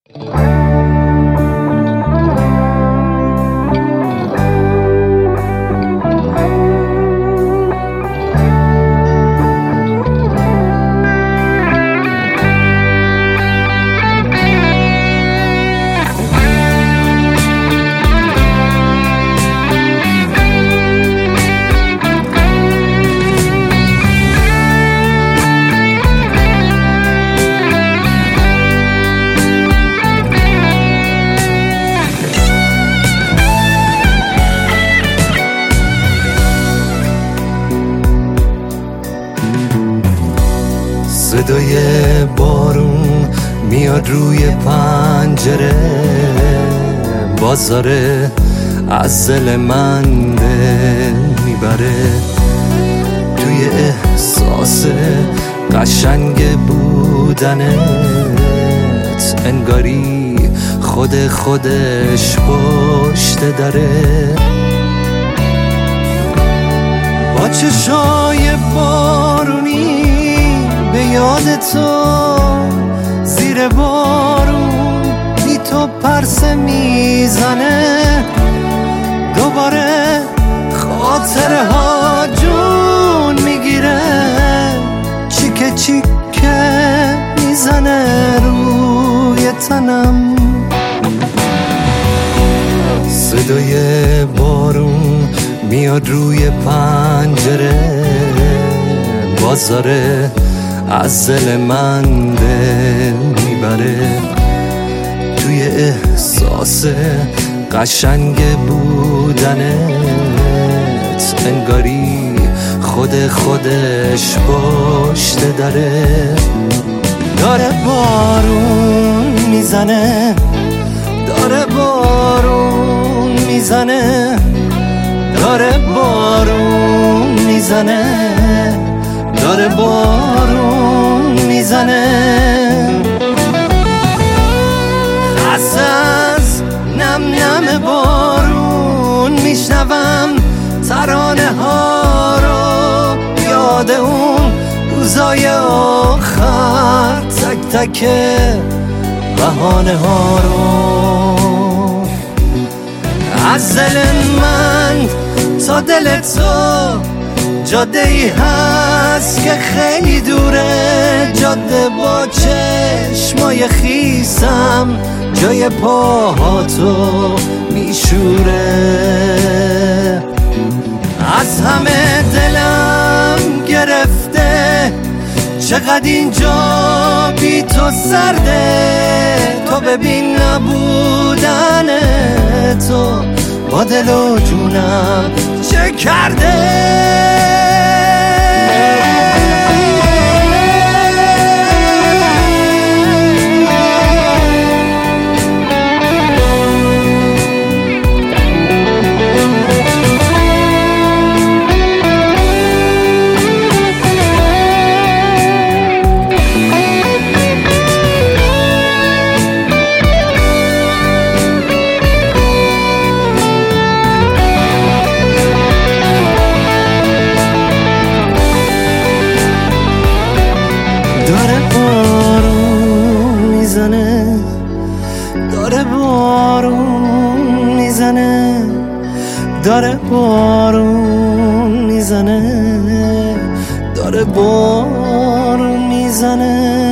صدای بارون میاد روی پنجره، بازاره از دل من دل میبره. توی احساس قشنگ بودنت انگاری خودش پشت دره. با چشای بارونی به یاد تو زیر بارون بی تو پرسه میزنه. دوباره خاطره ها جون میگیره، چیکه چیکه میزنه روی تنم. صدای بارون میاد روی پنجره، بازاره از دل من دل میبره. توی احساس قشنگ بودنت انگاری خودش پشت دره. داره بارون میزنه، داره بارون میزنه، داره بارون میزنه، داره بارون میزنه. خسته از نم نم بارون میشنوم ترانه ها رو، یاد اون روزای آخر تک تک بهانه ها رو. از دل من تا دل تو جاده ای هست که خیلی دوره، جاده با چشمای خیسم جای پاهاتو میشوره. از همه دلم گرفته چقدر اینجا بی تو سرده. تو ببین نبودن تو با دل و جونم چه کرده. داره بارون میزنه، داره بارون میزنه، داره بارون میزنه، داره بارون میزنه.